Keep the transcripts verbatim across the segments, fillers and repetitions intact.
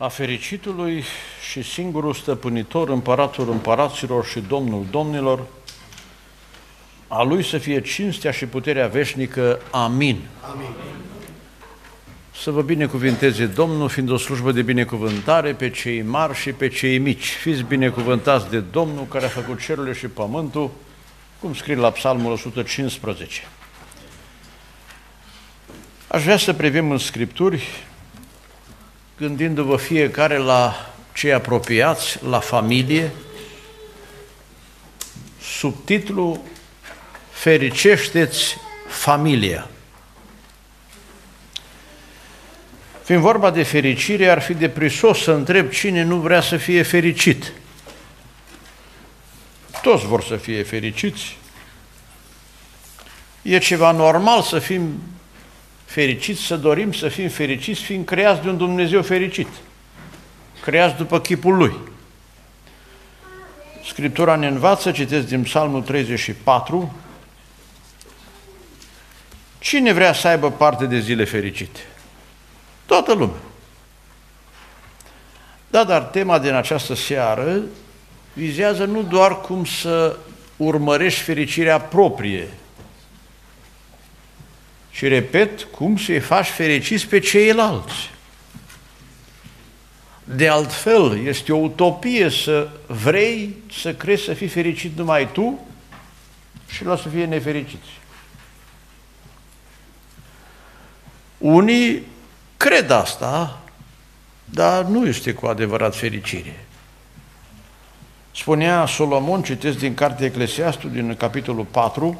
a fericitului și singurul stăpânitor, împăratul împăraților și domnul domnilor, a Lui să fie cinstea și puterea veșnică. Amin. Amin. Să vă binecuvinteze Domnul, fiind o slujbă de binecuvântare pe cei mari și pe cei mici. Fiți binecuvântați de Domnul care a făcut cerurile și pământul, cum scrie la Psalmul o sută cincisprezece. Aș vrea să privim în Scripturi, gândindu-vă fiecare la cei apropiați, la familie, subtitlul Fericește-ți familia. Fiind vorba de fericire, ar fi de prisos să întreb cine nu vrea să fie fericit. Toți vor să fie fericiți. E ceva normal să fim fericiți, să dorim să fim fericiți, fiind creați de un Dumnezeu fericit, creați după chipul Lui. Scriptura ne învață, citesc din Psalmul treizeci și patru, cine vrea să aibă parte de zile fericite? Toată lumea. Da, dar tema din această seară vizează nu doar cum să urmărești fericirea proprie, ci, repet, cum să-i faci fericiți pe ceilalți. De altfel, este o utopie să vrei să crezi să fii fericit numai tu și la să fie nefericiți. Unii cred asta, dar nu este cu adevărat fericire. Spunea Solomon, citesc din Cartea Eclesiastul, din capitolul patru,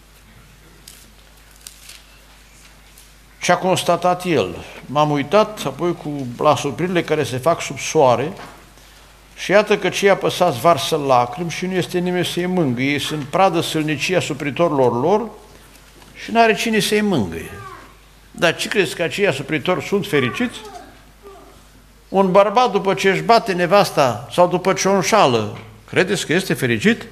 ce a constatat el. M-am uitat apoi cu, la surpririle care se fac sub soare și iată că cei apăsați varsă lacrimi și nu este nimeni să-i mângâie. Ei sunt pradă sălnicia supritorilor lor și n-are cine să-i mângâie. Dar ce crezi că aceia supritori sunt fericiți? Un bărbat după ce își bate nevasta sau după ce o înșală, credeți că este fericit?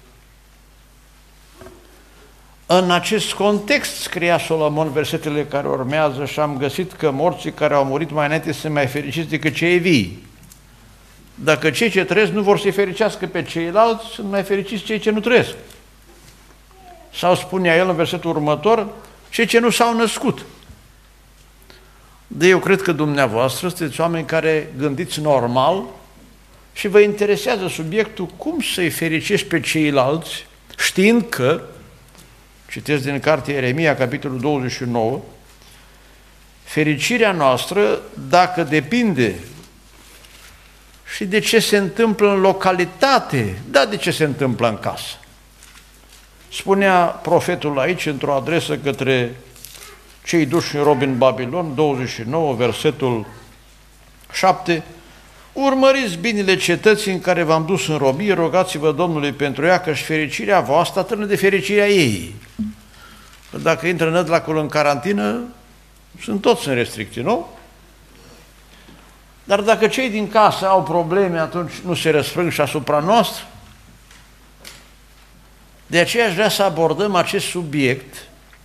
În acest context scria Solomon versetele care urmează și am găsit că morții care au murit mai înainte sunt mai fericiți decât cei vii. Dacă cei ce trăiesc nu vor să-i fericească pe ceilalți, sunt mai fericiți cei ce nu trăiesc. Sau spunea el în versetul următor, cei ce nu s-au născut. De eu cred că dumneavoastră sunteți oameni care gândiți normal și vă interesează subiectul cum să-i fericești pe ceilalți, știind că, citesc din Cartea Ieremia, capitolul douăzeci și nouă, fericirea noastră, dacă depinde și de ce se întâmplă în localitate, da, de ce se întâmplă în casă. Spunea profetul aici, într-o adresă către cei duși în robi în Babilon, douăzeci și nouă, versetul șapte, urmăriți binele cetății în care v-am dus în robie, rogați-vă Domnului pentru ea, că-și fericirea voastră atârnă de fericirea ei. Că dacă intră nădlacul în carantină, sunt toți în restricții, nu? Dar dacă cei din casă au probleme, atunci nu se răsfrâng și asupra noastră. De aceea aș vrea să abordăm acest subiect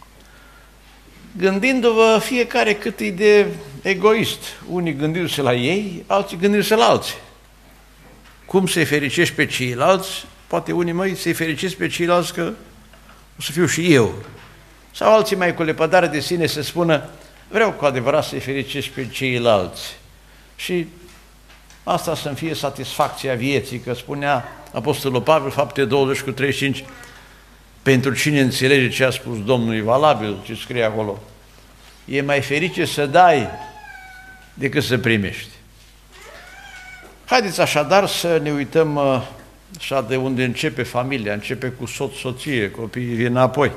gândindu-vă fiecare cât e de egoist. Unii gândindu-se la ei, alții gândindu-se la alții. Cum să-i fericești pe ceilalți? Poate unii, măi, să-i fericiți pe ceilalți că o să fiu și eu. Sau alții mai cu lepădare de sine să spună, vreau cu adevărat să-i fericești pe ceilalți. Și asta să-mi fie satisfacția vieții, că spunea Apostolul Pavel, fapte douăzeci cu treizeci și cinci, pentru cine înțelege ce a spus Domnul e valabil, ce scrie acolo. E mai ferice să dai decât să primești. Haideți așadar să ne uităm așa de unde începe familia, începe cu soț, soție, copiii vin apoi.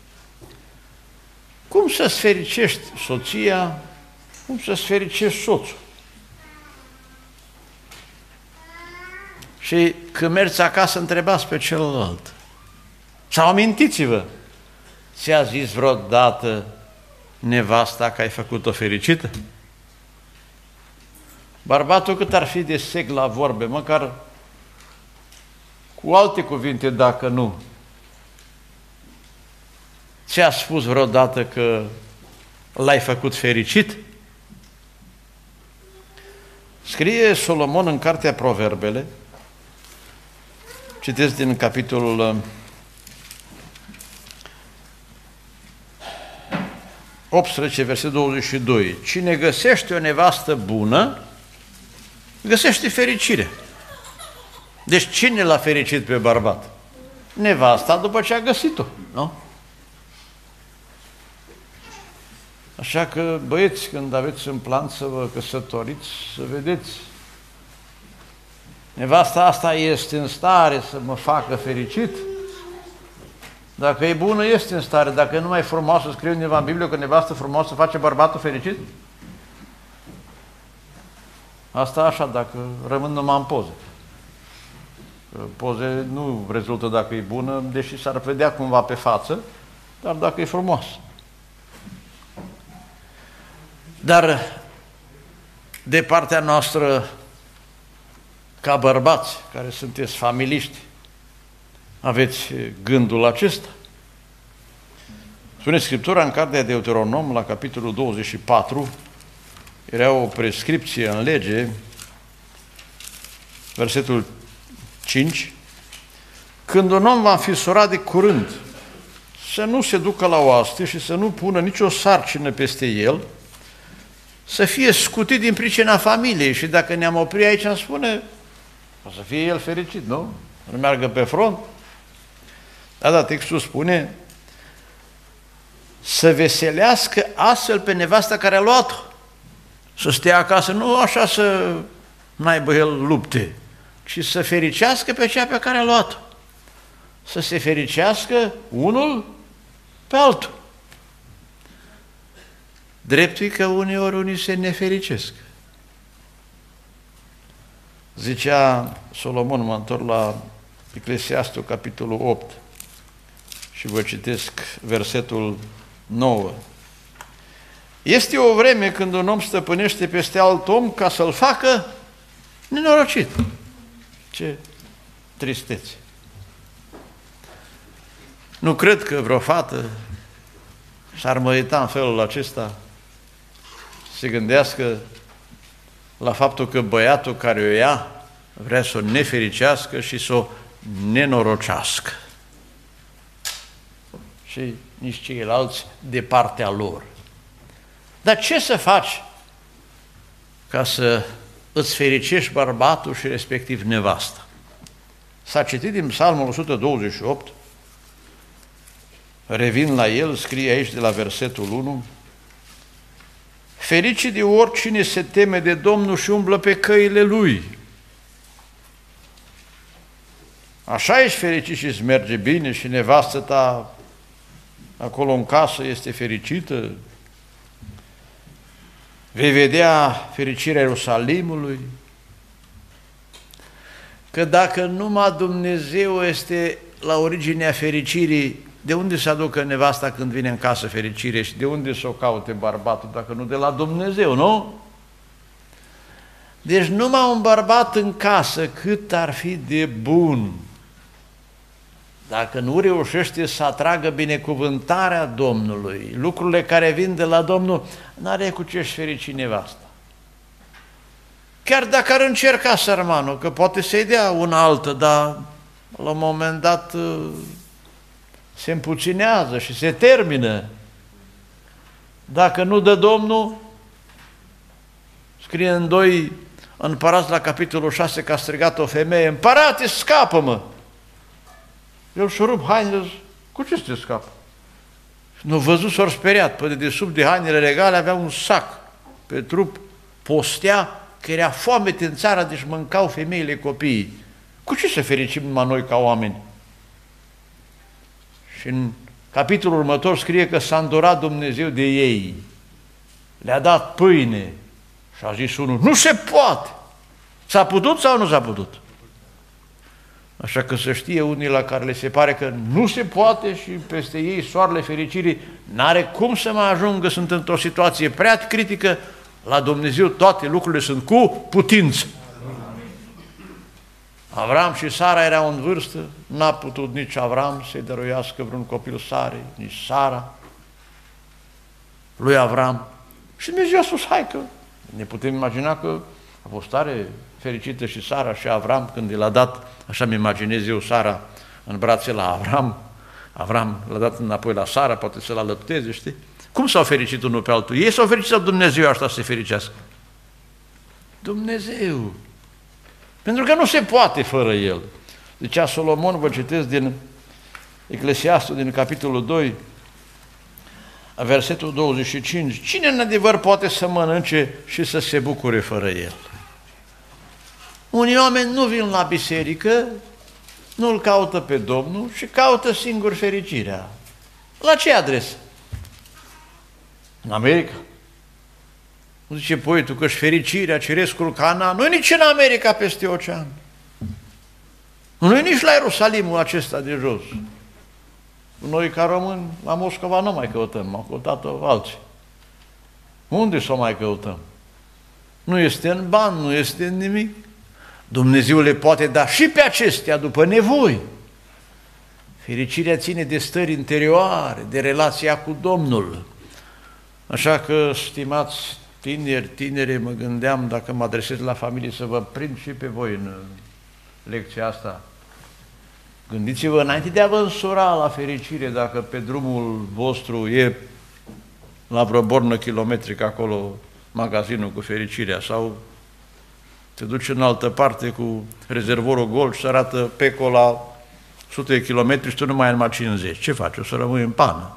Cum să-ți fericești soția, cum să-ți fericești soțul? Și când mergi acasă, întrebați pe celălalt. Sau amintiți-vă, ți-a zis vreodată nevasta că ai făcut-o fericită? Bărbatul cât ar fi de sec la vorbe, măcar cu alte cuvinte, dacă nu, ți-a spus vreodată că l-ai făcut fericit? Scrie Solomon în cartea Proverbele, citesc din capitolul optsprezece, versetul douăzeci și doi. Cine găsește o nevastă bună, găsește fericire. Deci cine l-a fericit pe bărbat? Nevasta după ce a găsit-o, nu? Așa că, băieți, când aveți în plan să vă căsătoriți, să vedeți, nevasta asta este în stare să mă facă fericit? Dacă e bună, este în stare. Dacă e numai frumoasă, scrie undeva în Biblie că nevastă frumoasă face bărbatul fericit? Asta așa, dacă rămân numai în poze. Poze nu rezultă dacă e bună, deși s-ar vedea cumva pe față, dar dacă e frumoasă. Dar de partea noastră, ca bărbați care sunteți familiști, aveți gândul acesta? Spune Scriptura în cartea Deuteronom, la capitolul douăzeci și patru, era o prescripție în lege, versetul cinci, când un om va înfisura de curând, să nu se ducă la oaste și să nu pună nicio sarcină peste el, să fie scutit din pricina familiei. Și dacă ne-am oprit aici, îmi spune, o să fie el fericit, nu? Nu meargă pe front. Da, da, textul spune, să veselească astfel pe nevasta care a luat-o. Să stea acasă, nu așa să n-aibă el lupte, ci să fericească pe cea pe care a luat-o. Să se fericească unul pe altul. Dreptul e că uneori unii se nefericesc. Zicea Solomon, mă întorc la Eclesiastul, capitolul opt, și vă citesc versetul nouă. Este o vreme când un om stăpânește peste alt om ca să-l facă nenorocit. Ce tristețe! Nu cred că vreo fată s-ar mărita în felul acesta, se gândească la faptul că băiatul care o ia vrea să o nefericească și să o nenorocească. Și nici ceilalți de partea lor. Dar ce să faci ca să îți fericești bărbatul și respectiv nevasta? S-a citit din Psalmul o sută douăzeci și opt, revin la el, scrie aici de la versetul unu, fericit de oricine se teme de Domnul și umblă pe căile Lui. Așa ești fericit și îți merge bine și nevastă ta acolo în casă este fericită. Vei vedea fericirea Ierusalimului. Că dacă numai Dumnezeu este la originea fericirii, de unde să aducă nevasta când vine în casă fericire și de unde să o caute bărbatul, dacă nu de la Dumnezeu, nu? Deci numai un bărbat în casă, cât ar fi de bun, dacă nu reușește să atragă binecuvântarea Domnului, lucrurile care vin de la Domnul, n-are cu ce-și ferici nevasta. Chiar dacă ar încerca sărmanul, că poate să-i dea una altă, dar la un moment dat se împuținează și se termină. Dacă nu dă Domnul, scrie în doi Împărați la capitolul șase că a strigat o femeie, împărate, scapă-mă! El și-o rup hainele, cu ce să te scapă? Nu văzut, s-or speriat, pe de sub de hainele regale avea un sac pe trup, postea că era foamete în țară, deci mâncau femeile copiii. Cu ce să fericim numai noi ca oameni? Și în capitolul următor scrie că s-a îndurat Dumnezeu de ei, le-a dat pâine și a zis unul, nu se poate! S-a putut sau nu s-a putut? Așa că să știe unii la care le se pare că nu se poate și peste ei soarele fericirii n-are cum să mai ajungă, sunt într-o situație prea critică, la Dumnezeu toate lucrurile sunt cu putință. Avram și Sara erau în vârstă, n-a putut nici Avram să-i dăruiască vreun copil Sarei, nici Sara lui Avram. Și Dumnezeu a spus, hai că ne putem imagina că A fost tare fericită și Sara și Avram când l-a dat, așa mi imaginez eu, Sara în brațe la Avram. Avram l-a dat înapoi la Sara, poate să-l alăpteze, știi? Cum s-au fericit unul pe altul? Ei s-au fericit sau Dumnezeu asta să se fericească? Dumnezeu! Pentru că nu se poate fără El. Zicea Solomon, vă citesc din Eclesiastul, din capitolul doi, versetul douăzeci și cinci. Cine în adevăr poate să mănânce și să se bucure fără El? Unii oameni nu vin la biserică, nu-L caută pe Domnul și caută singur fericirea. La ce adresă? În America? Nu zice poetul că-și fericirea, cerescul Cana, nu e nici în America peste ocean. Nu e nici la Ierusalimul acesta de jos. Noi ca români la Moscova nu mai căutăm, am căutat-o alții. Unde să o mai căutăm? Nu este în bani, nu este în nimic. Dumnezeu le poate da și pe acestea după nevoi. Fericirea ține de stări interioare, de relația cu Domnul. Așa că, stimați tineri, tinere, mă gândeam dacă mă adresez la familie să vă prind și pe voi în lecția asta. Gândiți-vă înainte de a vă însura la fericire, dacă pe drumul vostru e la vreo bornă kilometrică acolo magazinul cu fericirea sau te duci în altă parte cu rezervorul gol și arată peco la sute de kilometri și tu numai numai cincizeci. Ce faci? O să rămâi în pană.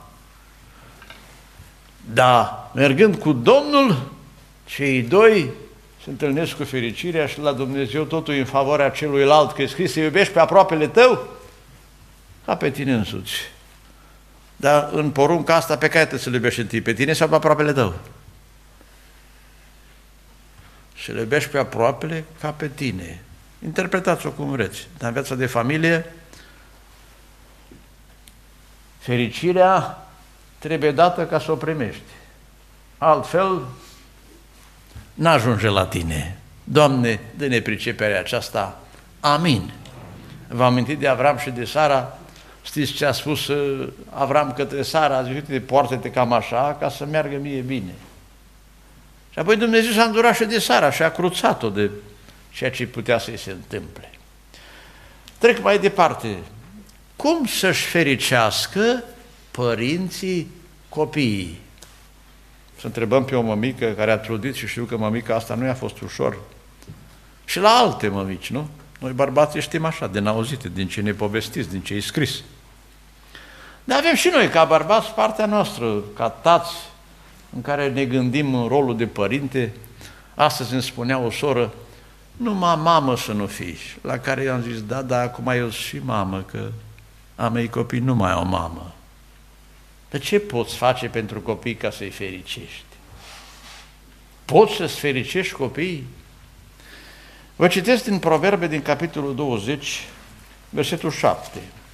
Da, mergând cu Domnul, cei doi se întâlnesc cu fericirea și la Dumnezeu totul în favoarea celuilalt, că e scris să iubești pe aproapele tău ca pe tine însuți. Dar în porunca asta pe care trebuie să-L iubești întâi, pe tine sau pe aproapele tău? Să-L iubești pe aproapele ca pe tine. Interpretați-o cum vreți. Dar în viața de familie, fericirea trebuie dată ca să o primești. Altfel, n-ajunge la tine. Doamne, dă-ne priceperea aceasta. Amin. V-am amintit de Avram și de Sara. Știți ce a spus Avram către Sara? A zis, uite, poartă-te cam așa ca să meargă mie bine. Și apoi Dumnezeu s-a îndurat și de Sara și a cruțat-o de ceea ce putea să-i se întâmple. Trec mai departe. Cum să-și fericească părinții copiii? Să întrebăm pe o mămică care a trudit și știu că mămica asta nu i-a fost ușor. Și la alte mămici, nu? Noi bărbații știm așa, din auzite, din ce ne povestiți, din ce e scris. Dar avem și noi, ca bărbați, partea noastră, ca tați, în care ne gândim în rolul de părinte. Astăzi îmi spunea o soră, numai mamă să nu fii. La care eu am zis, da, da, acum eu sunt și mamă, că a mei copii nu mai au mamă. Dar ce poți face pentru copii ca să-i fericești? Poți să-ți fericești copiii? Vă citesc din Proverbe, din capitolul douăzeci, versetul șapte.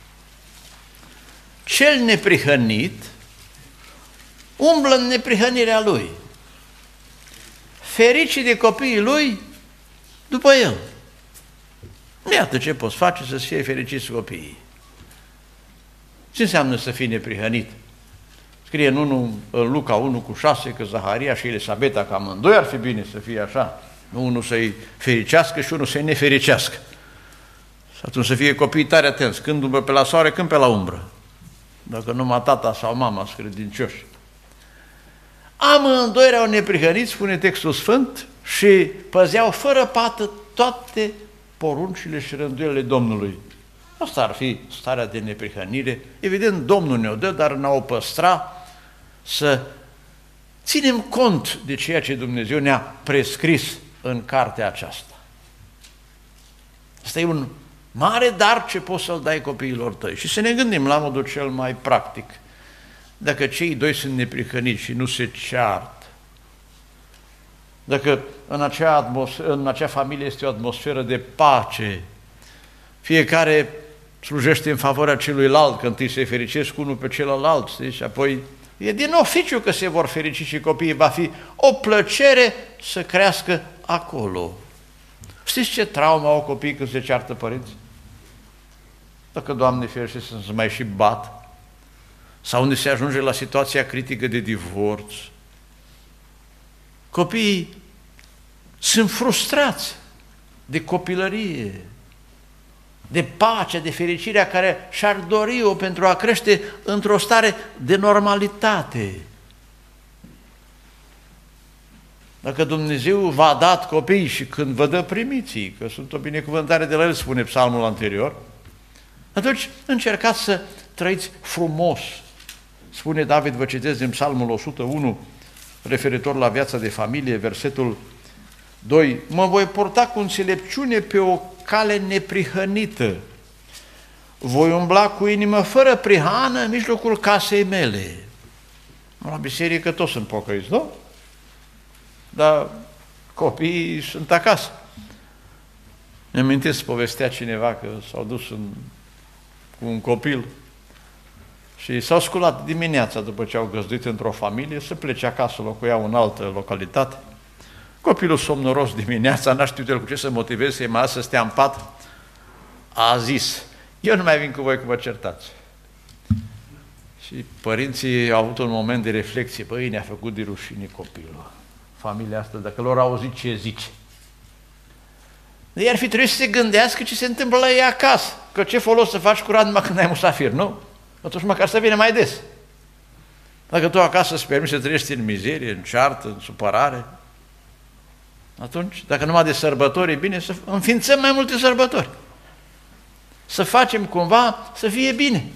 Cel neprihănit umblă în neprihănirea lui, fericit de copiii lui după el. Iată ce poți face să-ți fie fericiți copiii. Ce înseamnă să fii neprihănit? Scrie în, unu, în Luca unu cu șase că Zaharia și Elisabeta, că amândoi ar fi bine să fie așa, unul să-i fericească și unul să-i nefericească. Și atunci să fie copiii tare atenți, când umbră pe la soare, când pe la umbră. Dacă numai tata sau mama sunt credincioși. Amândoi erau neprihăniți, spune textul Sfânt, și păzeau fără pată toate poruncile și rânduielile Domnului. Asta ar fi starea de neprihănire. Evident, Domnul ne-o dă, dar ne-o păstra să ținem cont de ceea ce Dumnezeu ne-a prescris în cartea aceasta. Asta e un mare dar ce poți să-l dai copiilor tăi. Și să ne gândim la modul cel mai practic. Dacă cei doi sunt neprihăniți și nu se ceartă, dacă în acea, în acea familie este o atmosferă de pace, fiecare slujește în favoarea celuilalt, că întâi se fericesc unul pe celălalt, știi? Și apoi e din oficiu că se vor ferici și copiii, va fi o plăcere să crească acolo. Știți ce traumă au copiii când se ceartă părinți? Dacă, Doamne ferește, să se mai și bat, sau unde se ajunge la situația critică de divorț. Copiii sunt frustrați de copilărie, de pacea, de fericirea care și-ar dori-o pentru a crește într-o stare de normalitate. Dacă Dumnezeu v-a dat copii și când vă dă primiții, că sunt o binecuvântare de la El, spune psalmul anterior, atunci încercați să trăiți frumos. Spune David, vă citesc din psalmul o sută unu, referitor la viața de familie, versetul doi, mă voi purta cu înțelepciune pe o cale neprihănită, voi umbla cu inimă fără prihană în mijlocul casei mele. La biserică toți sunt pocăiți, nu? Dar copiii sunt acasă. Ne amintesc, povestea cineva că s-au dus în, cu un copil și s-au sculat dimineața după ce au găzduit într-o familie să plece acasă, locuiau în altă localitate. Copilul somnoros dimineața, n-a știut el cu ce să motiveze, mai să stea în pat, a zis, eu nu mai vin cu voi că vă certați. Și părinții au avut un moment de reflexie, băi, ne-a făcut de rușine copilul, familia asta, dacă lor au auzit ce zice. Ei ar fi trebuit să se gândească ce se întâmplă la ei acasă, că ce folos să faci curat numai când ai musafir, nu? Atunci măcar să vină mai des. Dacă tu acasă îți permiți să trăiești în mizerie, în ceartă, în supărare, atunci, dacă numai de sărbători, e bine să înființăm mai multe sărbători. Să facem cumva să fie bine.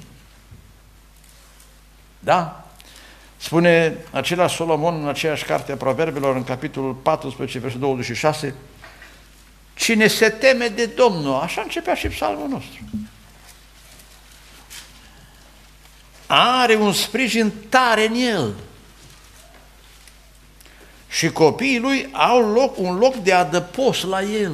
Da? Spune același Solomon în aceeași carte a Proverbelor, în capitolul paisprezece, versetul douăzeci și șase, cine se teme de Domnul, așa începea și psalmul nostru, are un sprijin tare în el. Și copiii lui au loc, un loc de adăpost la el.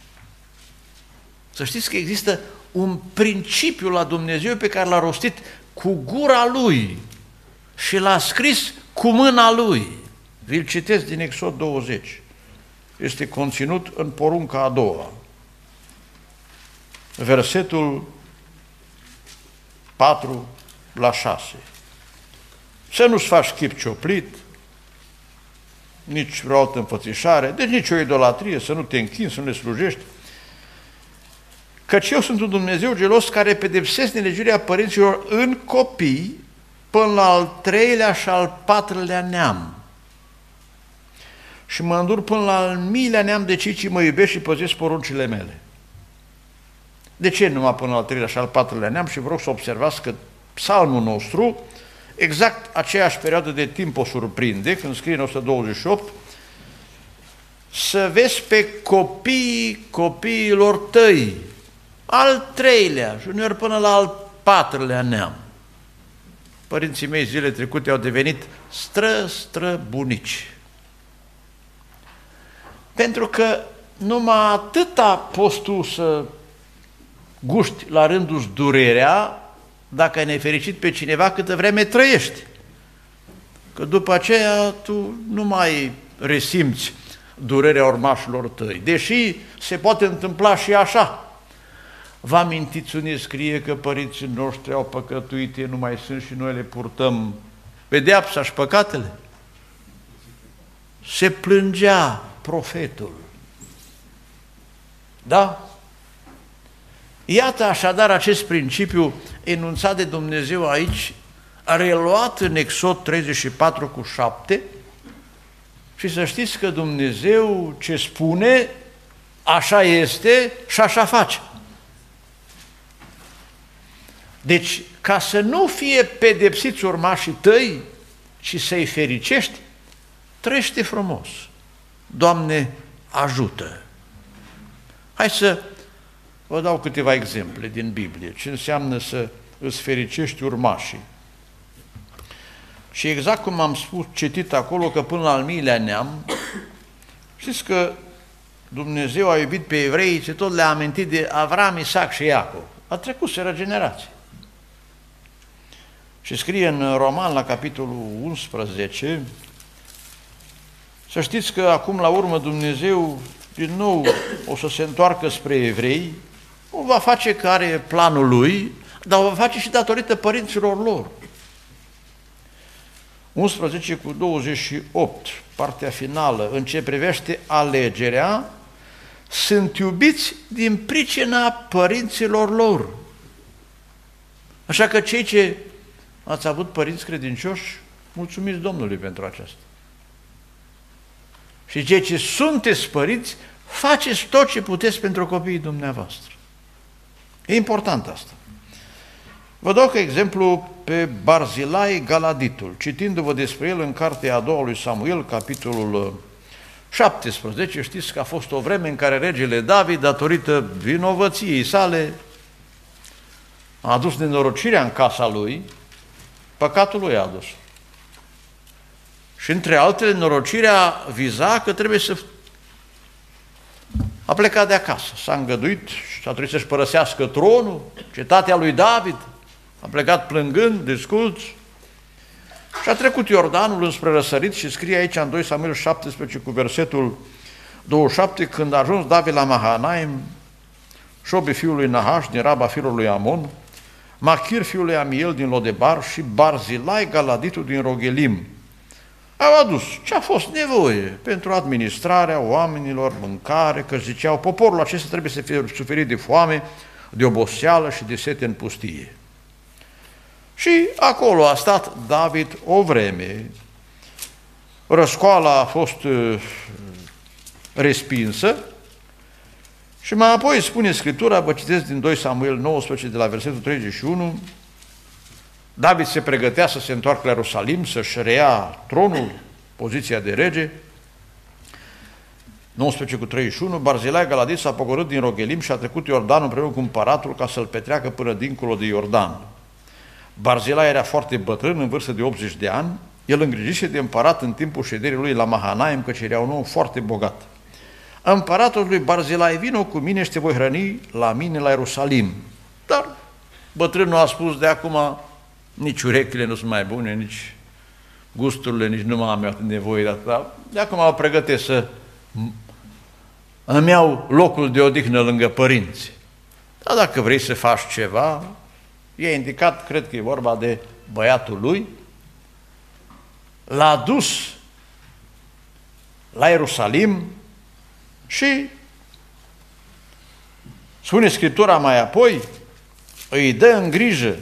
Să știți că există un principiu la Dumnezeu pe care l-a rostit cu gura lui și l-a scris cu mâna lui. Vi-l citesc din Exod douăzeci. Este conținut în porunca a doua. Versetul patru la șase. Să nu-ți faci chip cioplit, nici vreo altă înfățișare, deci nici o idolatrie, să nu te închini, să nu le slujești. Căci eu sunt un Dumnezeu gelos care pedepsesc nelegiuirea părinților în copii până la al treilea și al patrulea neam. Și mă îndur până la al miilea neam de cei ce mă iubesc și păzesc poruncile mele. De ce numai până la al treilea și al patrulea neam? Și vă rog să observați că psalmul nostru, exact aceeași perioadă de timp o surprinde, când scrie în o sută douăzeci și opt, să vezi pe copiii copiilor tăi, al treilea și uneori până la al patrulea neam. Părinții mei zile trecute au devenit stră-stră-bunici. Pentru că numai atâta poți tu să guști la rândul durerea dacă ai nefericit pe cineva câtă vreme trăiești. Că după aceea tu nu mai resimți durerea urmașilor tăi. Deși se poate întâmpla și așa. Vă amintiți unde scrie că părinții noștri au păcătuit, ei nu mai sunt și noi le purtăm pedeapsa și păcatele? Se plângea profetul. Da? Iată așadar acest principiu enunțat de Dumnezeu aici, reluat în Exod treizeci și patru cu șapte, și să știți că Dumnezeu ce spune, așa este și așa face. Deci, ca să nu fie pedepsiți urmașii tăi, ci să-i fericești, trăiește frumos. Doamne, ajută! Hai să vă dau câteva exemple din Biblie, ce înseamnă să îți fericești urmașii. Și exact cum am spus, citit acolo, că până la al miilea neam, știți că Dumnezeu a iubit pe evrei și tot le-a amintit de Avram, Isaac și Iacov. A trecut seră generație. Și scrie în Roman, la capitolul unsprezece, să știți că acum la urmă Dumnezeu din nou o să se întoarcă spre evrei, o va face că are planul lui, dar o va face și datorită părinților lor. unsprezece cu douăzeci și opt. partea finală, în ce privește alegerea, sunt iubiți din pricina părinților lor. Așa că cei ce ați avut părinți credincioși, mulțumiți Domnului pentru aceasta. Și cei ce sunteți părinți, faceți tot ce puteți pentru copiii dumneavoastră. E important asta. Vă dau ca exemplu pe Barzilai Galaditul, citindu-vă despre el în cartea a doua lui Samuel, capitolul șaptesprezece, știți că a fost o vreme în care regele David, datorită vinovăției sale, a adus nenorocirea în casa lui, păcatul lui a adus. Și între altele, nenorocirea viza că trebuie să a plecat de acasă, s-a îngăduit și a trebuit să-și părăsească tronul, cetatea lui David, a plecat plângând, desculț, și a trecut Iordanul înspre răsărit și scrie aici în doi Samuel șaptesprezece cu versetul douăzeci și șapte, când a ajuns David la Mahanaim, Șobi fiul lui Nahaș din Raba fiul lui Amon, Machir fiul lui Amiel din Lodebar și Barzilai Galaditul din Rogelim. Au adus ce a fost nevoie pentru administrarea oamenilor, mâncare, că ziceau, poporul acesta trebuie să fie suferit de foame, de oboseală și de sete în pustie. Și acolo a stat David o vreme. Răscoala a fost uh, respinsă și mai apoi spune Scriptura, vă citesc din doi Samuel nouăsprezece de la versetul treizeci și unu, David se pregătea să se întoarcă la Ierusalim, să-și reia tronul, poziția de rege. nouăsprezece cu treizeci și unu, Barzilai Galadit s-a pogorât din Rogelim și a trecut Iordanul împreună cu împăratul ca să-l petreacă până dincolo de Iordan. Barzilai era foarte bătrân, în vârstă de optzeci de ani, el îngrijise de împărat în timpul șederii lui la Mahanaim, căci era un om foarte bogat. Împăratul lui Barzilai, vino cu mine și te voi hrăni la mine la Ierusalim. Dar bătrânul a spus, de acum nici urechile nu sunt mai bune, nici gusturile, nici nu mai am atât nevoie de atâta. De acum mă pregătesc să îmi iau locul de odihnă lângă părinți. Dar dacă vrei să faci ceva, e indicat, cred că e vorba de băiatul lui, l-a dus la Ierusalim și spune Scriptura mai apoi, îi dă în grijă.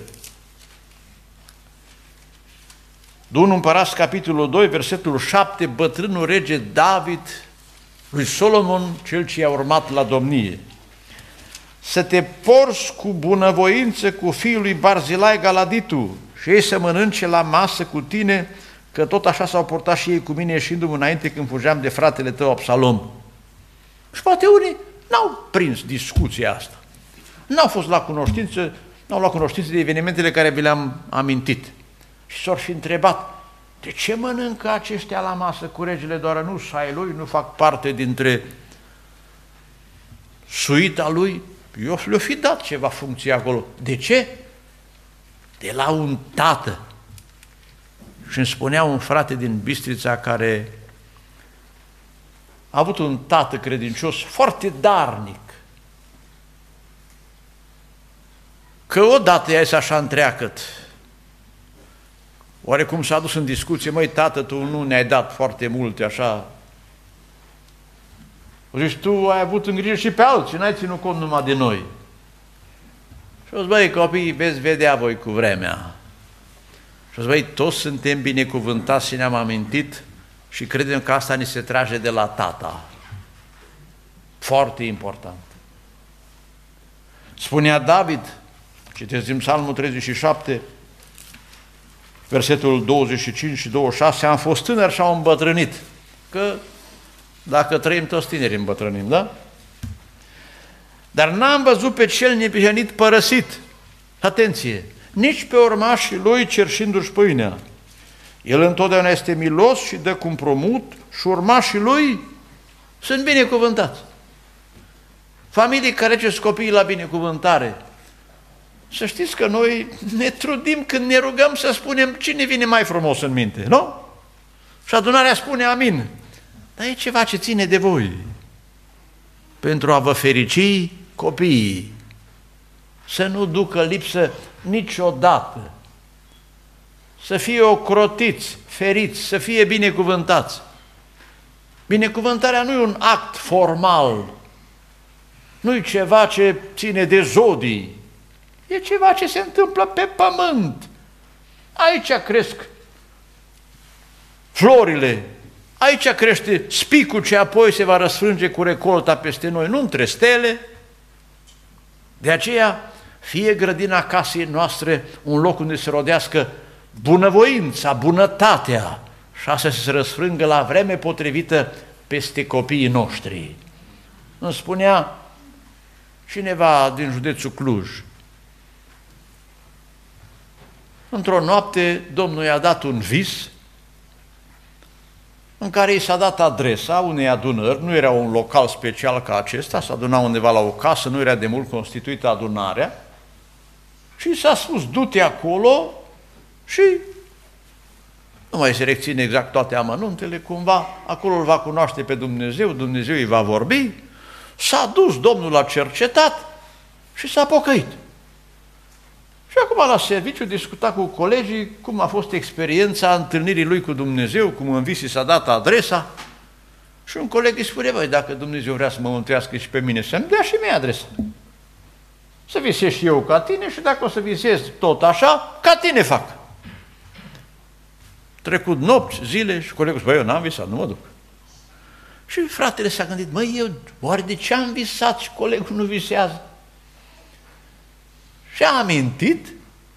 Doi Împărați, capitolul doi, versetul șapte, bătrânul rege David, lui Solomon, cel ce i-a urmat la domnie. Să te porți cu bunăvoință cu fiul lui Barzilai Galaditu și ei să mănânce la masă cu tine, că tot așa s-au portat și ei cu mine ieșindu-mă înainte când fugeam de fratele tău Absalom. Și poate unii n-au prins discuția asta. N-au fost la cunoștință, n-au luat cunoștință de evenimentele care vi le-am amintit. Și s-au fi întrebat, de ce mănâncă aceștia la masă cu regele, doar nu ai lui, nu fac parte dintre suita lui? Eu le-o fi dat ceva funcție acolo. De ce? De la un tată. Și îmi spunea un frate din Bistrița care a avut un tată credincios foarte darnic, că odată i-a zis așa întreagăt, oarecum s-a dus în discuție, măi, tată, tu nu ne-ai dat foarte multe, așa. Zici, tu ai avut îngrijire și pe alții, n-ai ținut cont numai de noi. Și o zis, băi, copii, veți vedea voi cu vremea. Și o zis, băi, toți suntem binecuvântați și ne-am amintit și credem că asta ni se trage de la tata. Foarte important. Spunea David, citeți din Psalmul treizeci și șapte, versetul douăzeci și cinci și douăzeci și șase, am fost tânăr și am îmbătrânit. Că dacă trăim toți tineri îmbătrânim, da? Dar n-am văzut pe cel neprihănit părăsit. Atenție! Nici pe urmașii lui cerșindu-și pâinea. El întotdeauna este milos și dă cu împrumut și urmașii lui sunt binecuvântați. Familii care duceți copiii la binecuvântare, să știți că noi ne trudim când ne rugăm să spunem cine vine mai frumos în minte, nu? Și adunarea spune amin. Dar e ceva ce ține de voi. Pentru a vă ferici copiii, să nu ducă lipsă niciodată, să fie ocrotiți, feriți, să fie binecuvântați. Binecuvântarea nu e un act formal, nu e ceva ce ține de zodii, e ceva ce se întâmplă pe pământ. Aici cresc florile, aici crește spicul ce apoi se va răsfrânge cu recolta peste noi, nu între stele. De aceea, fie grădina casei noastre un loc unde se rodească bunăvoința, bunătatea și asta să se răsfrângă la vreme potrivită peste copiii noștri. Îmi spunea cineva din județul Cluj, într-o noapte Domnul i-a dat un vis în care i s-a dat adresa unei adunări, nu era un local special ca acesta, s-a adunat undeva la o casă, nu era de mult constituită adunarea, și s-a spus, du-te acolo și nu mai se reține exact toate amănuntele, cumva, acolo îl va cunoaște pe Dumnezeu, Dumnezeu îi va vorbi. S-a dus, Domnul l-a cercetat și s-a pocăit. Și acum la serviciu discuta cu colegii cum a fost experiența întâlnirii lui cu Dumnezeu, cum în vis s-a dat adresa. Și un coleg îi spune, băi, dacă Dumnezeu vrea să mă mântuiască și pe mine, să-mi dea și mie adresa. Să visez și eu ca tine și dacă o să visez tot așa, ca tine fac. Trecut nopți, zile și colegul spune, băi, eu n-am visat, nu mă duc. Și fratele s-a gândit, măi, eu oare de ce am visat și colegul nu visează? Și a amintit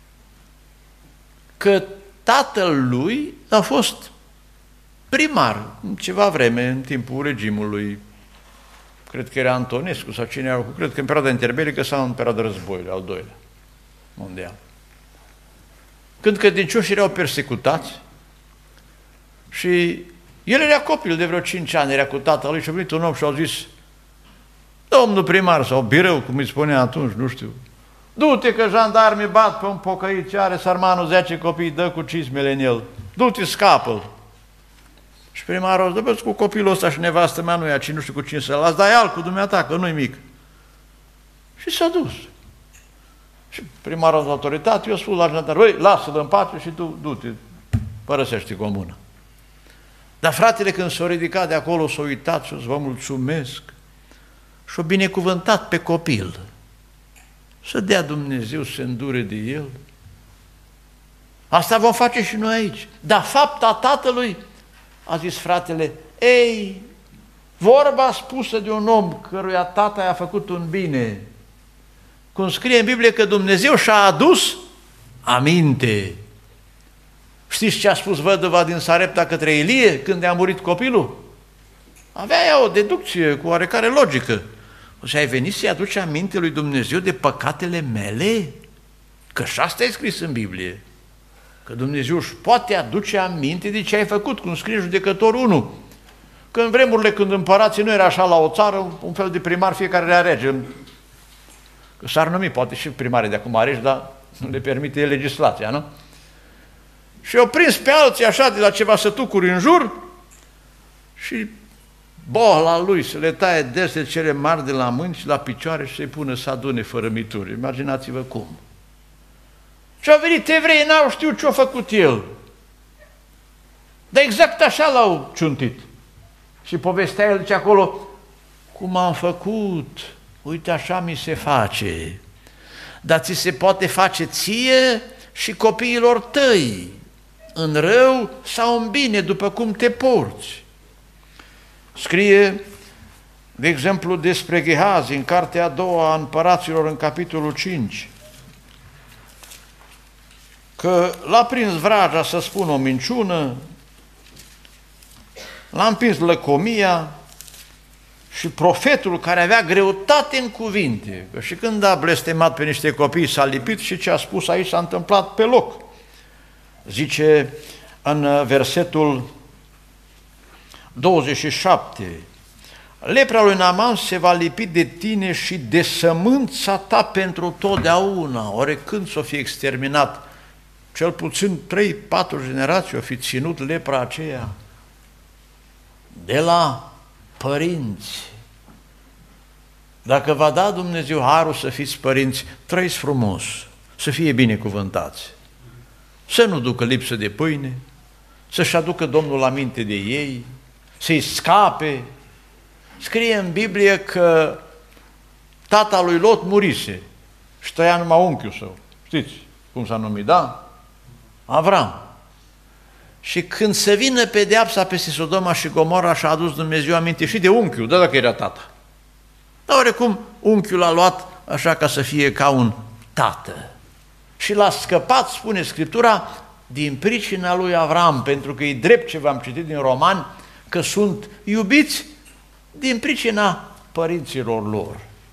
că tatăl lui a fost primar în ceva vreme, în timpul regimului, cred că era Antonescu sau cine era, cred că în perioada interbelică sau în perioada războiului, al doilea mondial. Când credincioșii erau persecutați și el era copil de vreo cinci ani, era cu tatăl lui și a venit un om și a zis, domnul primar sau birău, cum îi spunea atunci, nu știu, du-te că jandarmii bat pe un pocăit ce are sarmanul zece copii, dă cu cizmele în el, du-te, scapă-l. Și primarul a zis, cu copilul ăsta și nevastă mea nu e aici, nu știu cu cine să-l las, dar e alt cu dumneata, că nu-i mic. Și s-a dus. Și primarul de autoritate, eu spun la jandarm, băi, lasă-l în pace și tu du-te, părăsește comună. Dar fratele când s-a ridicat de acolo, s-a uitat și a zis, vă mulțumesc și-a binecuvântat pe copil. Să dea Dumnezeu să se îndure de el. Asta vom face și noi aici. Dar fapta tatălui, a zis fratele, ei, vorba spusă de un om căruia tata i-a făcut un bine, cum scrie în Biblie că Dumnezeu și-a adus aminte. Știți ce a spus văduva din Sarepta către Ilie când a murit copilul? Avea ea o deducție cu oarecare logică. O să ai venit să-i aduci aminte lui Dumnezeu de păcatele mele? Că și asta e scris în Biblie. Că Dumnezeu își poate aduce aminte de ce ai făcut, cum scrie Judecătorul unu. Că în vremurile când împărații nu era așa la o țară, un fel de primar, fiecare era rege. Că s-ar numi, poate și primarii de acum regi, dar nu le permite legislația, nu? Și au prins pe alții așa de la ceva sătucuri în jur și boala lui să le taie desele cele mari de la mâini și la picioare și să-i pună să adune fără mituri. Imaginați-vă cum. Și au venit evreii, n-au știut ce-a făcut el. Dar exact așa l-au ciuntit. Și povestea el, zice acolo, cum am făcut, uite așa mi se face, dar ți se poate face ție și copiilor tăi, în rău sau în bine, după cum te porți. Scrie, de exemplu, despre Gehazi, în cartea a doua a Împăraților, în capitolul cinci, că l-a prins vraja să spună o minciună, l-a împins lăcomia și profetul care avea greutate în cuvinte, că și când a blestemat pe niște copii s-a lipit și ce a spus aici s-a întâmplat pe loc. Zice în versetul douăzeci și șapte, lepra lui Naaman se va lipi de tine și de sămânța ta pentru totdeauna, ori când s-o fi exterminat, cel puțin trei patru generații o fi ținut lepra aceea de la părinți. Dacă va da Dumnezeu harul să fiți părinți, trăiți frumos, să fie binecuvântați, să nu ducă lipsă de pâine, să-și aducă Domnul aminte de ei, să-i scape. Scrie în Biblie că tata lui Lot murise și tăia numai unchiul său. Știți cum s-a numit, da? Avram. Și când se vină pedeapsa peste Sodoma și Gomora, și-a adus Dumnezeu aminte și de unchiul, da, dacă era tata. Dar oarecum unchiul l-a luat așa ca să fie ca un tată. Și l-a scăpat, spune Scriptura, din pricina lui Avram, pentru că e drept ce v-am citit din Romani, că sunt iubiți din pricina părinților lor.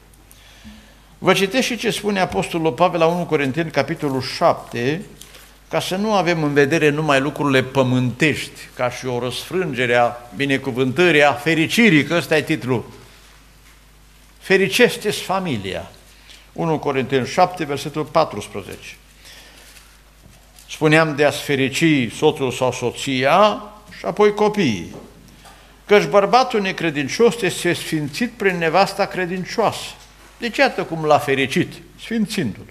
Vă citesc și ce spune Apostolul Pavel la întâi Corinteni, capitolul șapte, ca să nu avem în vedere numai lucrurile pământești, ca și o răsfrângere a binecuvântării, a fericirii, că ăsta e titlul. Fericește-ți familia. întâi Corinteni șapte, versetul paisprezece. Spuneam de a-ți ferici soțul sau soția și apoi copiii. Căci bărbatul necredincios este sfințit prin nevasta credincioasă. Deci iată cum l-a fericit, sfințindu-l.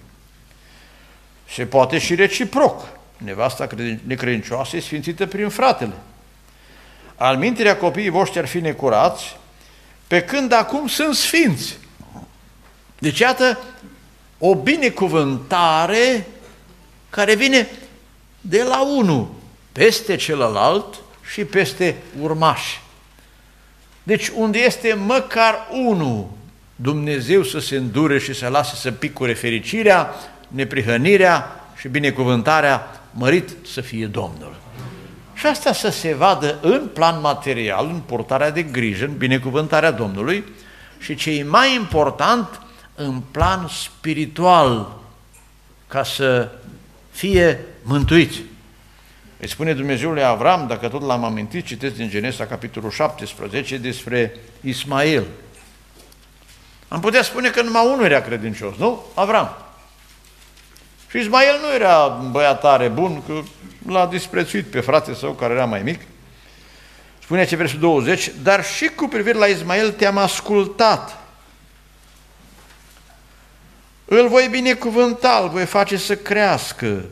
Se poate și reciproc. Nevasta necredincioasă e sfințită prin fratele. Alminterea copiii voștri ar fi necurați, pe când acum sunt sfinți. Deci iată o binecuvântare care vine de la unul peste celălalt și peste urmași. Deci unde este măcar unul, Dumnezeu să se îndure și să lase să picure fericirea, neprihănirea și binecuvântarea, mărit să fie Domnul. Și asta să se vadă în plan material, în purtarea de grijă, în binecuvântarea Domnului și ce e mai important, în plan spiritual, ca să fie mântuiți. Îi spune Dumnezeu lui Avram, dacă tot l-am amintit, citesc din Genesa, capitolul șaptesprezece, despre Ismael. Am putea spune că numai unul era credincios, nu? Avram. Și Ismael nu era băiat tare bun, că l-a disprețuit pe fratele său, care era mai mic. Spune ce versul douăzeci, dar și cu privire la Ismael te-am ascultat. Îl voi binecuvânta, îl voi face să crească.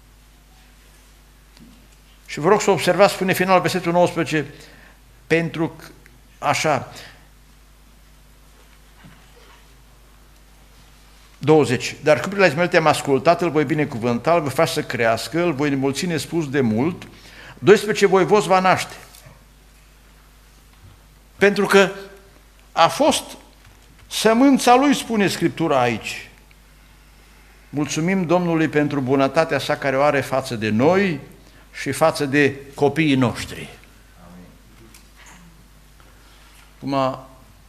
Și vă rog să observați, spune finalul versetul nouăsprezece, pentru că, așa, douăzeci, dar cu privire la Ismael te-am ascultat, îl voi binecuvânta, îl voi face să crească, îl voi înmulți nespus de mult, doisprezece voivozi va naște. Pentru că a fost sămânța lui, spune Scriptura aici. Mulțumim Domnului pentru bunătatea sa care o are față de noi și față de copiii noștri. Acum,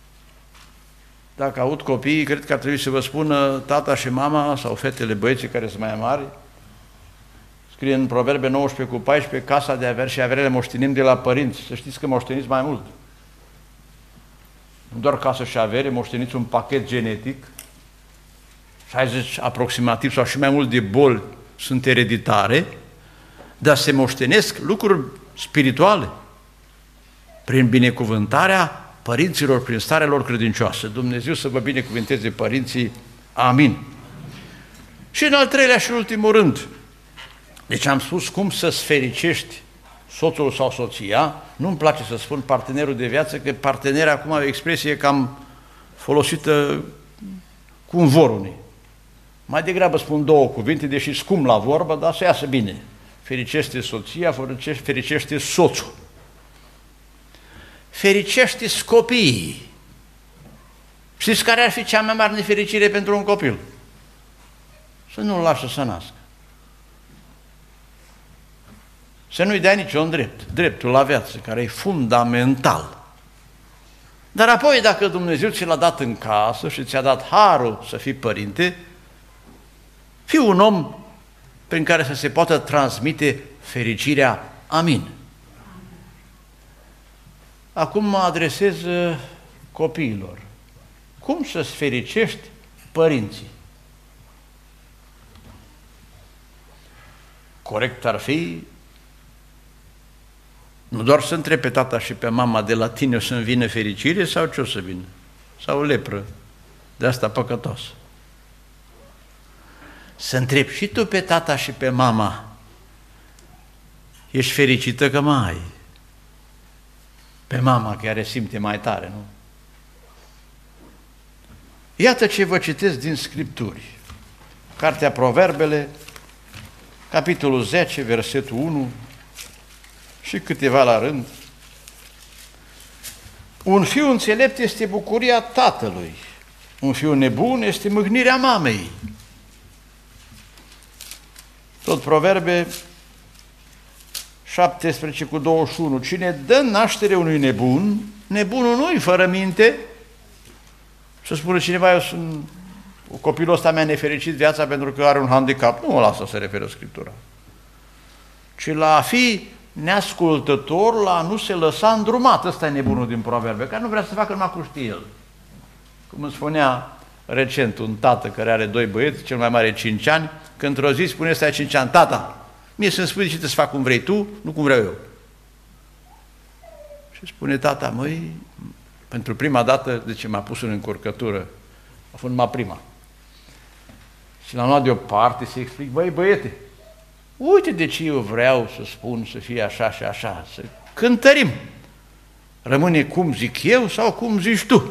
dacă aud copiii, cred că ar trebui să vă spună tata și mama sau fetele, băieții care sunt mai mari. Scrie în Proverbe nouăsprezece cu paisprezece, casa de averi și averele moștenim de la părinți. Să știți că moșteniți mai mult. Nu doar casă și avere, moșteniți un pachet genetic. șaizeci aproximativ sau și mai mult de boli sunt ereditare, dar se moștenesc lucruri spirituale prin binecuvântarea părinților, prin starea lor credincioasă. Dumnezeu să vă binecuvânteze părinții. Amin. Și în al treilea și în ultimul rând, deci am spus cum să-ți fericești soțul sau soția, nu-mi place să spun partenerul de viață, că partener acum e o expresie cam folosită cu un vor unii. Mai degrabă spun două cuvinte, deși scum la vorbă, dar să iasă bine. Fericește soția, fericește soțul. Fericește-ți copiii. Știți care ar fi cea mai mare nefericire pentru un copil? Să nu-l lasă să nască. Să nu-i dea niciun drept, dreptul la viață, care e fundamental. Dar apoi, dacă Dumnezeu ți l-a dat în casă și ți-a dat harul să fii părinte, fii un om prin care să se poată transmite fericirea. Amin. Acum mă adresez copiilor. Cum să-ți fericești părinții? Corect ar fi nu doar să întreb pe tata și pe mama, de la tine o să-mi vină fericire sau ce o să vină? Sau lepră de asta păcătos. Să întreb și tu pe tata și pe mama, ești fericită că mai ai? pe mama care simte mai tare, nu? Iată ce vă citesc din Scripturi. Cartea Proverbele, capitolul zece, versetul unu și câteva la rând. Un fiu înțelept este bucuria tatălui, un fiu nebun este mâhnirea mamei. Tot Proverbe șaptesprezece cu douăzeci și unu. Cine dă naștere unui nebun, nebunul nu-i fără minte. Să spună cineva, eu sunt copilul ăsta mi-a nefericit viața pentru că are un handicap. Nu la asta se referă Scriptura. Ci la a fi neascultător, la a nu se lăsa îndrumat. Ăsta e nebunul din Proverbe, care nu vrea să facă numai cum știe el. Cum îmi spunea recent un tată care are doi băieți, cel mai mare cinci ani, că într-o zi spune ăsta cinci ani, tata, mie să-mi spui ce să fac cum vrei tu, nu cum vreau eu. Și spune tata, măi, pentru prima dată, de ce m-a pus în încurcătură, a fost numai prima. Și l-am luat deoparte să explic, băi băiete, uite de ce eu vreau să spun să fie așa și așa, să cântărim. Rămâne cum zic eu sau cum zici tu.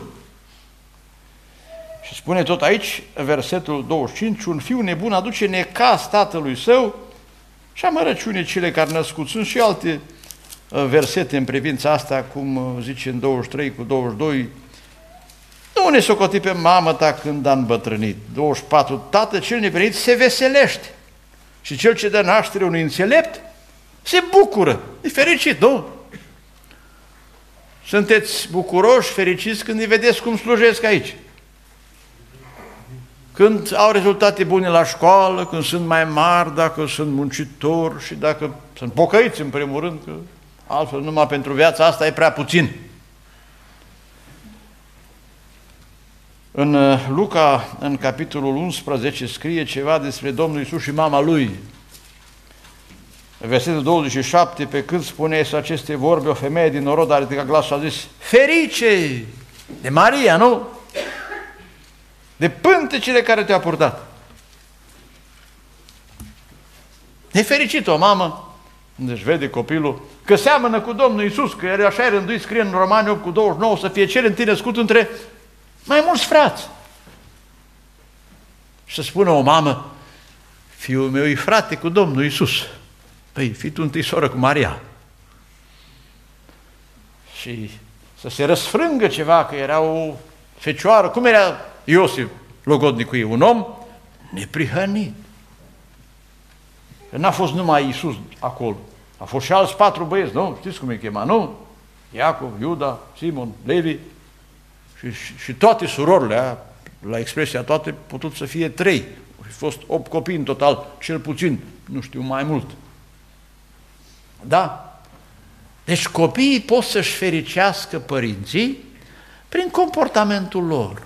Și spune tot aici, versetul douăzeci și cinci, un fiu nebun aduce necaz tatălui său și amărăciune cele care născut. Sunt și alte versete în privința asta, cum zice în douăzeci și trei cu douăzeci și doi, nu ne socoti pe mamă ta când a îmbătrânit. douăzeci și patru, tată cel nevenit se veselește și cel ce dă naștere unui înțelept se bucură, e fericit, nu? Sunteți bucuroși, fericiți când îi vedeți cum slujesc aici. Când au rezultate bune la școală, când sunt mai mari, dacă sunt muncitori și dacă sunt pocăiți în primul rând, că altfel numai pentru viața asta e prea puțin. În Luca, în capitolul unsprezece, scrie ceva despre Domnul Iisus și mama Lui. Versetul douăzeci și șapte, pe când spune să aceste vorbe, o femeie din norod a ridicat glasul și a zis, ferice de Maria, nu? De pântecele care te-a purtat. Nefericit o mamă, deci vede copilul, că seamănă cu Domnul Iisus, că el așa e rânduit, scrie în Romani opt cu douăzeci și nouă, să fie cel întâi născut între mai mulți frați. Și să spună o mamă, fiul meu e frate cu Domnul Iisus. Păi, fii tu întâi soră cu Maria. Și să se răsfrângă ceva, că era o fecioară, cum era Iosif, logodnicul ei, un om neprihănit. Că n-a fost numai Iisus acolo, a fost și alți patru băieți, nu? Știți cum îi chema, nu? Iacov, Iuda, Simon, Levi și, și, și toate surorile, la expresia toate, putut să fie trei. Au fost opt copii în total, cel puțin, nu știu, mai mult. Da? Deci copiii pot să-și fericească părinții prin comportamentul lor.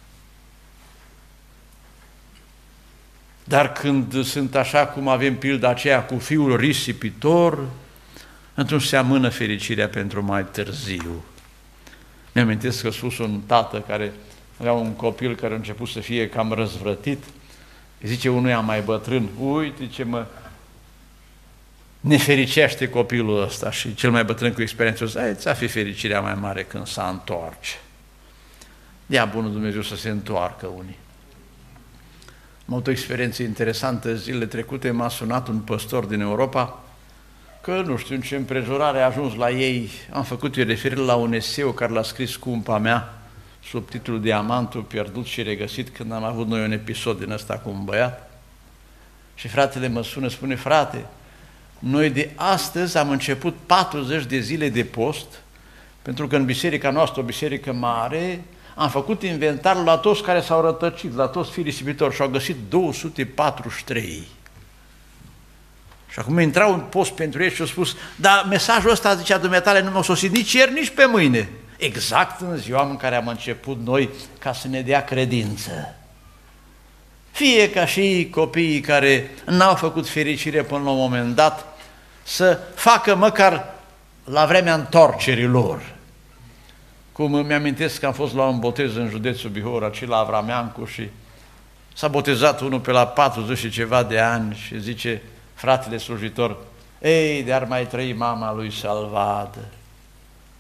Dar când sunt așa cum avem pilda aceea cu fiul risipitor, atunci se amână fericirea pentru mai târziu. Mi-amintesc că spus un tată care avea un copil care a început să fie cam răzvrătit, îi zice unuia mai bătrân, uite ce mă nefericește copilul ăsta, și cel mai bătrân cu experiență o zice, ți-a fi fericirea mai mare când s-a întoarce. Dea bunul Dumnezeu să se întoarcă unii. Am avut o experiență interesantă, zilele trecute m-a sunat un păstor din Europa, că nu știu în ce împrejurare a ajuns la ei, am făcut eu referire la un eseu care l-a scris scumpa mea, sub titlul Diamantul pierdut și regăsit, când am avut noi un episod din ăsta cu un băiat. Și fratele mă sună, spune, frate, noi de astăzi am început patruzeci de zile de post, pentru că în biserica noastră, o biserică mare, am făcut inventarul la toți care s-au rătăcit, la toți fiii risipitori, și au găsit două sute patruzeci și trei. Și acum intrau în post pentru ei și au spus, dar mesajul ăsta, zicea dumneatale, nu m-a sosit nici ieri, nici pe mâine. Exact în ziua în care am început noi ca să ne dea credință. Fie ca și copiii care n-au făcut fericire până la un moment dat, să facă măcar la vremea întorcerii lor. Cum îmi amintesc că am fost la un botez în județul Bihor, acela Avrameancu, și s-a botezat unul pe la patruzeci și ceva de ani și zice fratele slujitor, ei, de-ar mai trăi mama lui să-l vadă.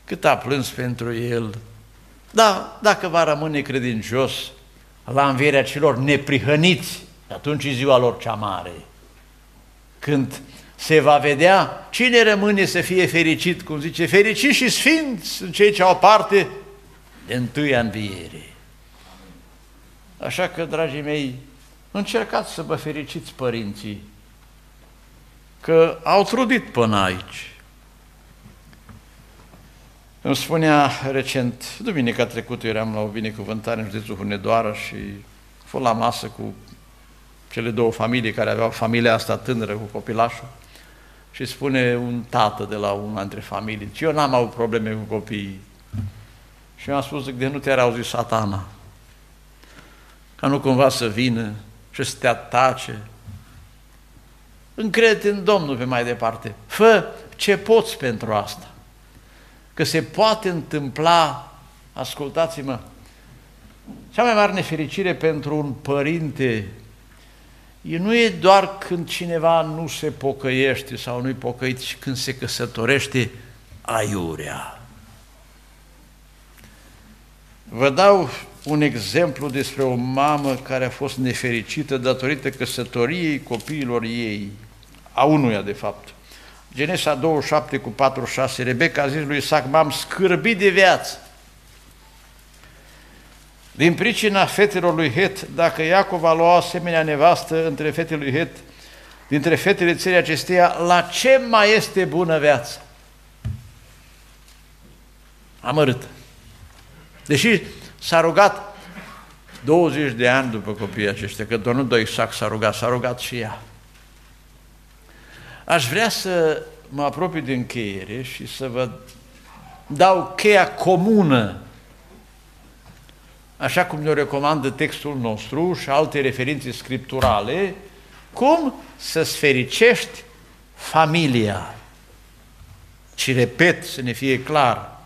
cât a plâns pentru el. Da, dacă va rămâne credincios la învierea celor neprihăniți, atunci e ziua lor cea mare. Când se va vedea cine rămâne să fie fericit, cum zice, fericit și sfinți sunt cei ce au parte de întâia înviere. Așa că, dragii mei, încercați să vă fericiți părinții, că au trudit până aici. Îmi spunea recent, duminica trecută eram la o binecuvântare în județul Hunedoara și a fost la masă cu cele două familii care aveau familia asta tânără cu copilașul și spune un tată de la una dintre familii, eu n-am avut probleme cu copiii. Și eu am spus, de nu te-ar auzi Satana, ca nu cumva să vină și să te atace. Încrede în Domnul pe mai departe. Fă ce poți pentru asta. Că se poate întâmpla, ascultați-mă, cea mai mare nefericire pentru un părinte e nu e doar când cineva nu se pocăiește sau nu-i pocăit, ci când se căsătorește aiurea. Vă dau un exemplu despre o mamă care a fost nefericită datorită căsătoriei copiilor ei, a unuia de fapt. Genesa douăzeci și șapte cu patruzeci și șase, Rebecca a zis lui Isaac, m-am scârbit de viață. Din pricina fetelor lui Het, dacă Iacov a luat asemenea nevastă între fetele lui Het, dintre fetele țării acesteia, la ce mai este bună viața? Amărâtă. Deși s-a rugat douăzeci de ani după copiii aceștia, că doar nu doi Isaac s-a rugat, s-a rugat și ea. Aș vrea să mă apropii de încheiere și să vă dau cheia comună, așa cum ne-o recomandă textul nostru și alte referințe scripturale, cum să-ți fericești familia. Și repet, să ne fie clar,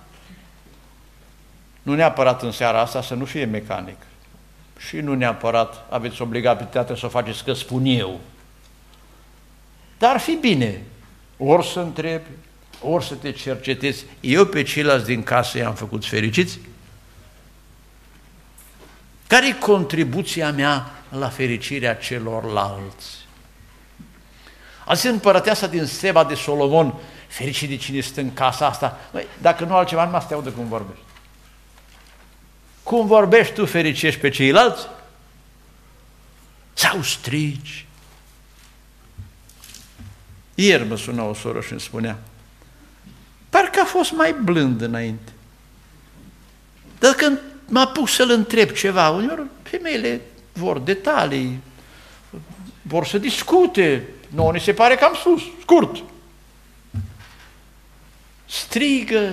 nu neapărat în seara asta să nu fie mecanic și nu neapărat aveți obligativitatea să o faceți că spun eu. Dar ar fi bine, ori să întrebi, ori să te cercetezi. Eu pe ceilalți din casă i-am făcut fericiți? Care-i contribuția mea la fericirea celorlalți? Azi împărăteasa din Seba de Solomon, fericit de cine stă în casa asta, băi, dacă nu altceva, nu mă te audă cum vorbești. Cum vorbești tu, fericești pe ceilalți? Sau strigi? Ieri mă suna o soră și îmi spunea, parcă a fost mai blând înainte. Dar când m-a pus să-l întreb ceva, uneori femeile vor detalii, vor să discute, nouă ni se pare cam sus, scurt. Strigă.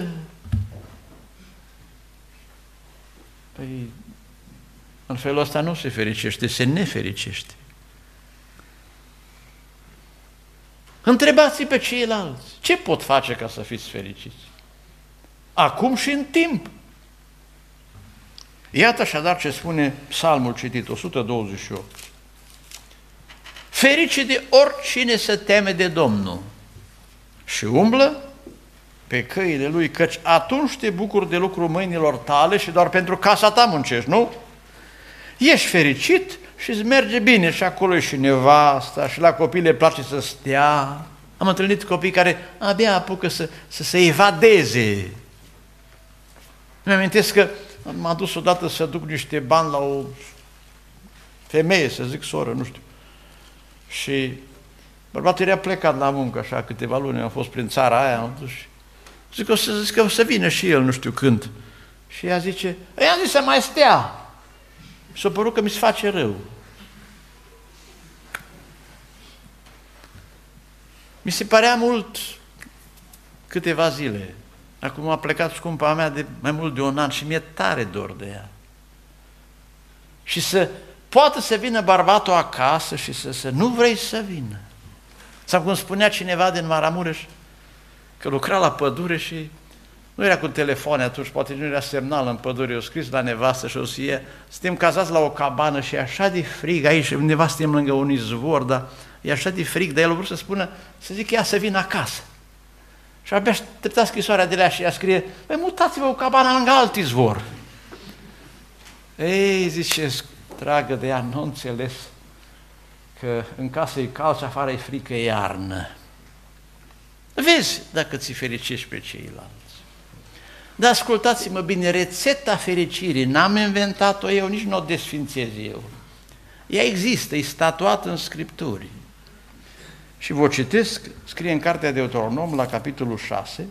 Păi, în felul ăsta nu se fericește, se nefericește. Întrebați pe ceilalți, ce pot face ca să fiți fericiți? Acum și în timp. Iată așadar ce spune psalmul citit, o sută douăzeci și opt. Ferice de oricine se teme de Domnul și umblă pe căile Lui, căci atunci te bucuri de lucrul mâinilor tale și doar pentru casa ta muncești, nu? Ești fericit și îți merge bine și acolo e și nevasta și la copii le place să stea. Am întâlnit copii care abia apucă să, să se evadeze. Îmi amintesc că m-a dus odată să duc niște bani la o femeie, să zic soră, nu știu. Și bărbatul era plecat la muncă, așa, câteva luni, am fost prin țara aia, am dus și zic, o să, zic că o să vină și el, nu știu când. Și ea zice, i-am zis să mai stea. Și s-a părut că mi se face rău. Mi se părea mult câteva zile. Acum a plecat scumpa mea de mai mult de un an și mi-e tare dor de ea. Și să poată să vină bărbatul acasă și să, să nu vrei să vină. Sau cum spunea cineva din Maramureș, că lucra la pădure și nu era cu telefoane atunci, poate nu era semnal în pădure, eu scris la nevastă și o să ie, suntem cazați la o cabană și e așa de frig aici, undeva suntem lângă un izvor, dar e așa de frig, dar el a vrut să spună, să zic ea să vină acasă. Și abia aștepta scrisoarea de la și ea scrie, băi, mutați-vă o cabana lângă alt izvor. Ei, zice, dragă de ea, nu înțeles că în casă e cald și afară e frică, e iarnă. Vezi dacă ți fericești pe ceilalți. Dar ascultați-mă bine, rețeta fericirii, n-am inventat-o eu, nici nu o desfințez eu. Ea există, e statuată în Scripturi. Și vă citesc, scrie în Cartea Deuteronom, la capitolul șase,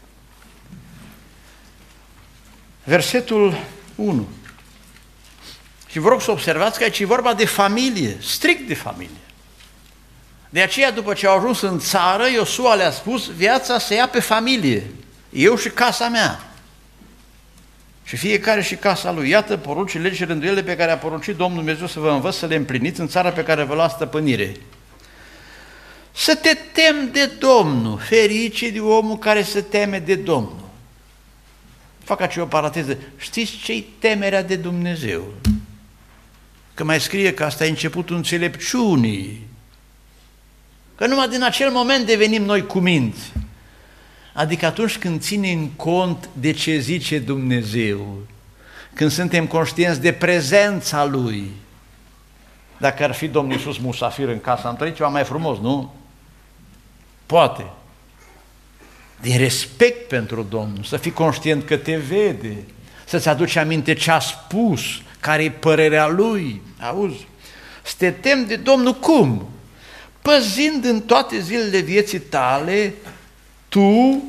versetul unu. Și vă rog să observați că aici e vorba de familie, strict de familie. De aceea, după ce au ajuns în țară, Iosua le-a spus, viața se ia pe familie, eu și casa mea. Și fiecare și casa lui. Iată porunci, legi și rânduielile pe care a poruncit Domnul Dumnezeu să vă învăț să le împliniți în țara pe care vă luați stăpânire. Să te temi de Domnul, fericit de omul care se teme de Domnul. Fac aici o paranteză. Știți ce-i temerea de Dumnezeu? Că mai scrie că asta e începutul înțelepciunii. Că numai din acel moment devenim noi cuminți. Adică atunci când ținem cont de ce zice Dumnezeu, când suntem conștienți de prezența Lui. Dacă ar fi Domnul Iisus musafir în casa, am trăit ceva mai frumos, nu? Poate. Din respect pentru Domnul, să fii conștient că te vede, să-ți aduci aminte ce a spus, care e părerea Lui. Auzi? Să te temi de Domnul cum? Păzind în toate zilele vieții tale, tu,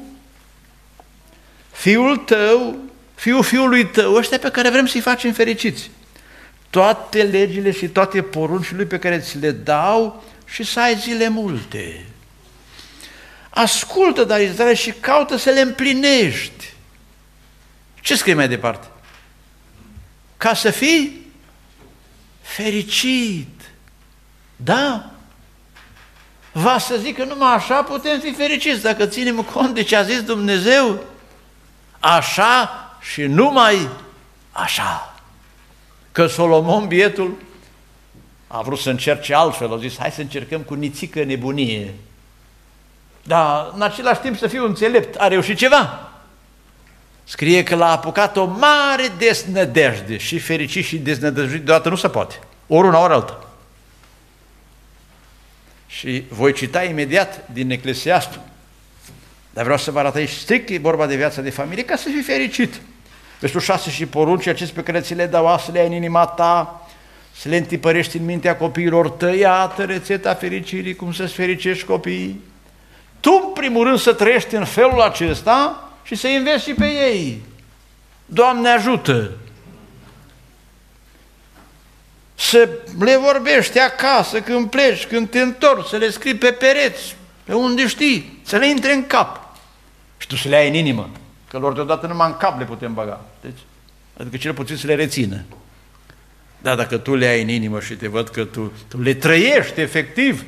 fiul tău, fiul fiului tău, ăștia pe care vrem să-i facem fericiți. Toate legile și toate poruncile pe care ți le dau și să ai zile multe. Ascultă, dar Israel, și caută să le împlinești. Ce scrie mai departe? Ca să fii fericit. Da? Va să zic că numai așa putem fi fericiți, dacă ținem cont de ce a zis Dumnezeu, așa și numai așa. Că Solomon, bietul, a vrut să încerce altfel, a zis, hai să încercăm cu nițică nebunie. Dar în același timp să fiu înțelept, a reușit ceva. Scrie că l-a apucat o mare desnădejde și fericit și deznădăjduit deodată nu se poate, ori una, ori alta. Și voi cita imediat din Eclesiastul, dar vreau să vă arăt aici strict că e vorba de viața de familie, ca să fii fericit. Versetul șase, și porunci acestea pe care ți le dau, să le ai în inima ta, să le întipărești în mintea copiilor tăi, iată rețeta fericirii, cum să-ți fericești copiii. Tu, în primul rând, să trăiești în felul acesta și să înveți și pe ei. Doamne ajută! Să le vorbești acasă, când pleci, când te întorci, să le scrii pe pereți, pe unde știi, să le intre în cap. Și tu să le ai în inimă, că lor deodată numai în cap le putem băga. Deci, adică cel puțin să le rețină. Dar dacă tu le ai în inimă și te văd că tu, tu le trăiești efectiv,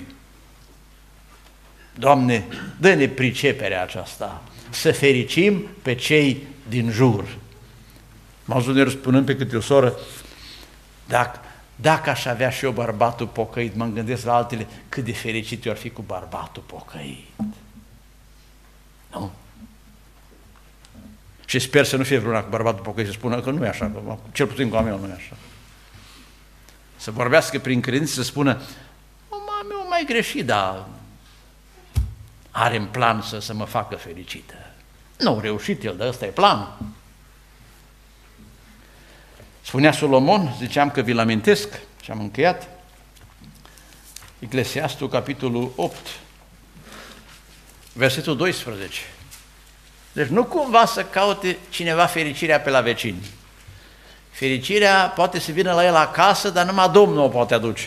Doamne, dă-ne priceperea aceasta, să fericim pe cei din jur. M-au zis spunând pe câte o soră, dacă, dacă aș avea și eu bărbatul pocăit, mă gândesc la altele, cât de fericit eu ar fi cu bărbatul pocăit. Nu? Și sper să nu fie vreuna cu bărbatul pocăit să spună că nu e așa, că cel puțin cu a meu nu e așa. Să vorbească prin credință, să spună, mama meu mai greșit, dar are în plan să, să mă facă fericită. Nu a reușit el, dar ăsta e planul. Spunea Solomon, ziceam că vi-l amintesc și am încheiat, Eclesiastul, capitolul opt, versetul doisprezece. Deci nu cumva să caute cineva fericirea pe la vecini. Fericirea poate să vină la el acasă, dar numai Domnul o poate aduce.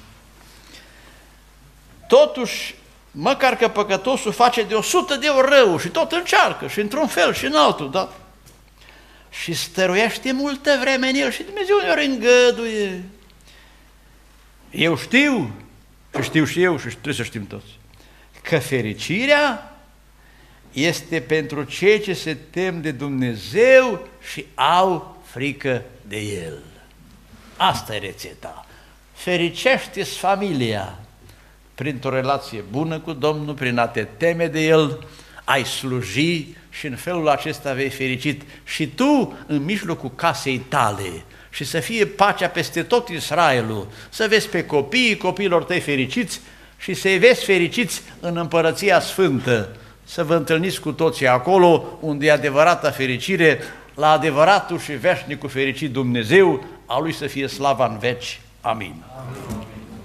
Totuși, măcar că păcătosul face de o sută de ori rău și tot încearcă și într-un fel și în altul, da? Și stăruiește multă vreme în el și Dumnezeu ne-o îngăduie. Eu știu, și știu și eu și trebuie să știm toți, că fericirea este pentru cei ce se tem de Dumnezeu și au frică de El. Asta e rețeta. Fericește-ți familia printr-o relație bună cu Domnul, prin a te teme de El, ai sluji și în felul acesta vei fericit și tu în mijlocul casei tale și să fie pacea peste tot Israelul, să vezi pe copiii copiilor tăi fericiți și să-i vezi fericiți în Împărăția Sfântă, să vă întâlniți cu toții acolo unde e adevărata fericire, la adevăratul și veșnicul fericit Dumnezeu, a Lui să fie slava în veci. Amin. Amin.